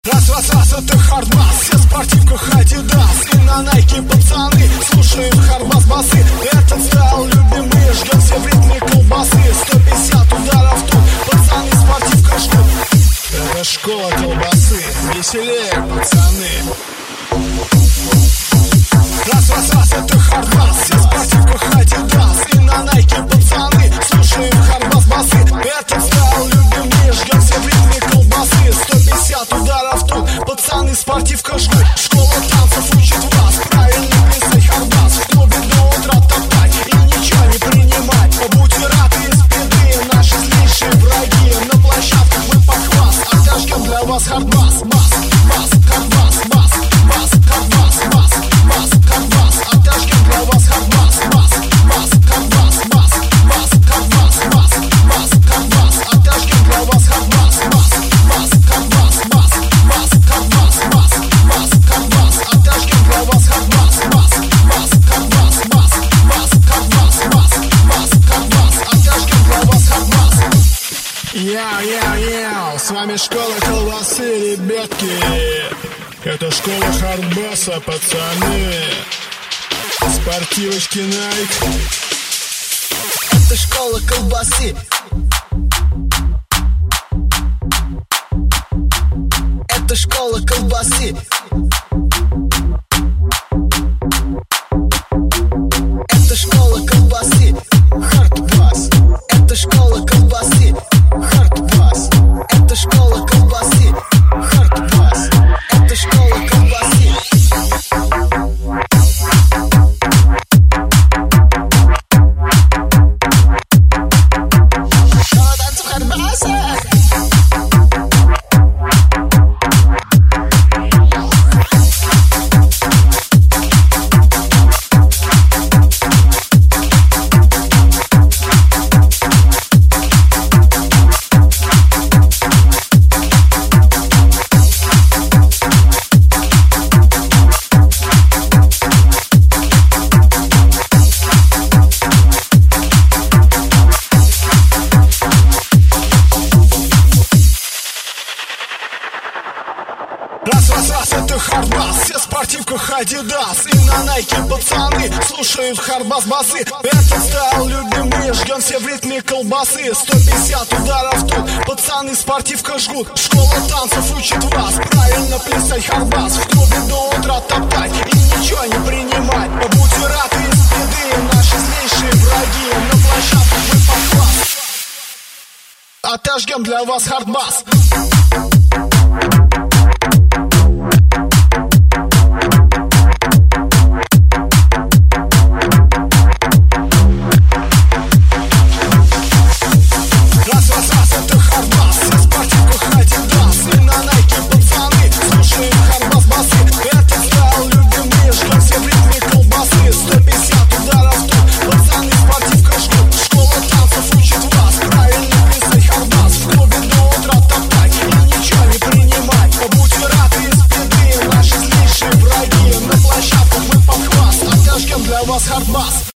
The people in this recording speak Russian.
Раз, это хардбас, все в спортивках Adidas. И на Nike пацаны слушают хардбас басы. Этот стайл любимый, ждем все в ритме колбасы. 150 ударов тут, пацаны в спортивках ждут. Это школа колбасы, веселее, пацаны. Раз, это хардбас, все в спортивках Adidas. И на Nike пацаны слушают хардбас басы. Этот стайл любимый, ждем все в ритме колбасы. 150 ударов тут, пацаны в спортивках жгут. Школа танцев учит вас правильно плясать хардбас. В клубе до утра топтать и ничего не принимать. Будьте рады из беды, наши злейшие враги. На площадках мы похвас, отожгем для вас хардбас. Бас, хардбас, бас, хардбас, бас, хардбас. Отожгем для вас хардбас. Бас, хардбас, хардбас, хардбас. Отожгем для вас хардбас. Бас, хардбас, хардбас, хардбас. Отожгем для вас хардбас. Бас, хардбас, хардбас, хардбас. Отожгем для вас хардбас. Яу, с вами школа колбасы, ребятки. Это школа хардбаса, пацаны. Спортивочки Nike. Это школа колбасы. Это школа колбасы. Это школа колбасы. Хардбас. Это школа колбасы. Хардбас. Это школа колбасы. Хардбас. Это школа колбасы. Школа танцев хардбаса. Раз, это хардбас, все в спортивках Adidas. И на Nike пацаны слушают хардбас басы. Этот стайл любимый, ждем все в ритме колбасы. 150 ударов тут, пацаны в спортивках жгут. Школа танцев учит вас правильно плясать хардбас. В клубе до утра топтать и ничего не принимать. Будьте рады из беды, наши злейшие враги. На площадках мы похвас, отожгем для вас хардбас.